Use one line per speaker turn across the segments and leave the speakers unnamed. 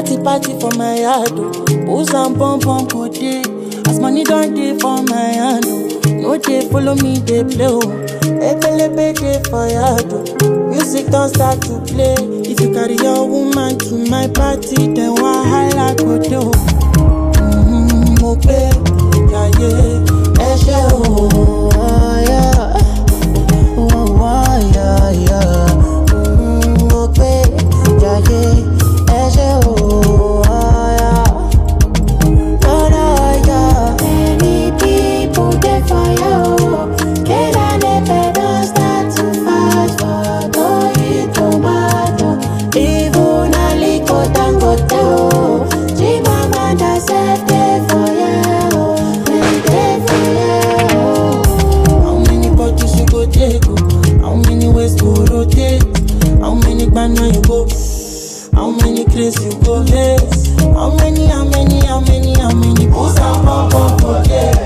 party for my yard, oh. Booze and pom pom go dey. As money don't dey for my hand, oh. No dey follow me, dey play, oh. Ekelebe dey for yard, oh. Music don't start to play. If you carry your woman to my party, then wahala go dey, oh. Mo pe, yeah, yeah, ẹ ṣé, oh, yeah. Oh, yeah, yeah. Mo pe, yeah, yeah, ẹ ṣé, oh, yeah. Oh, yeah.
Many people dey for you. Kela never don start to fight for going tomato. Even Aliko Dangote, oh. Chimamanda sef dey for you. Dem dey for you.
How many bottles you go take, oh? How many ways to rotate? How many banana you go? How many craze you go lace? How many booze and pom pom go there?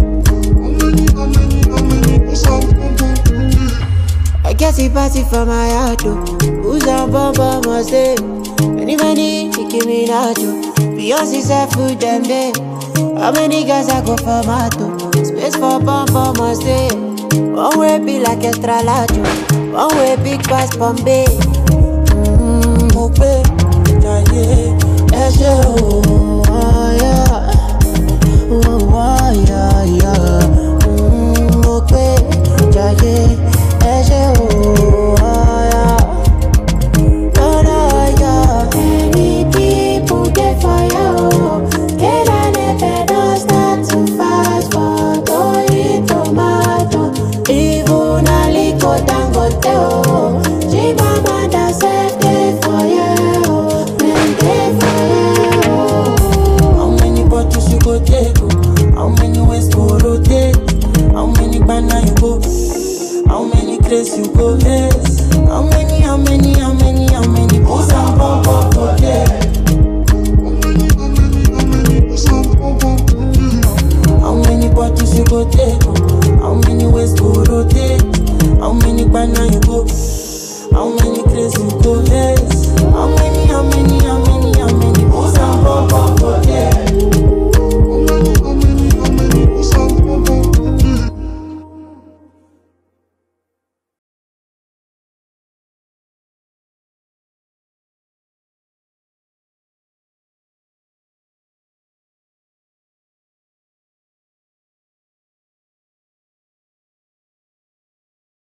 I guess he party for my heart, oh. Who's on Bumba must say? Many, Nicki Minaj, oh. Beyonce said food them day. How many guys I go for Mato? Space for Bumba must say. One way be like extra large, oh. One way big pass Bombay.
Mo pe, yeah, yeah, ẹ ṣé, oh, yeah.
Oh, yeah, yeah.
Mo pe,
Yeah, yeah, ẹ ṣé, oh, yeah. Oh, yeah. Many people dey for you. Kela never don start to fight for going tomato. Even Aliko Dangote, oh. Chimamanda sef dey for you. Dem dey for you.
how many bottles you go take, oh? How many ways to rotate? How many banana you go? How many craze you go lace? How many booze and pom pom go there? How many bottles you go take, oh? How many ways to rotate? How many banana you go? How many craze you go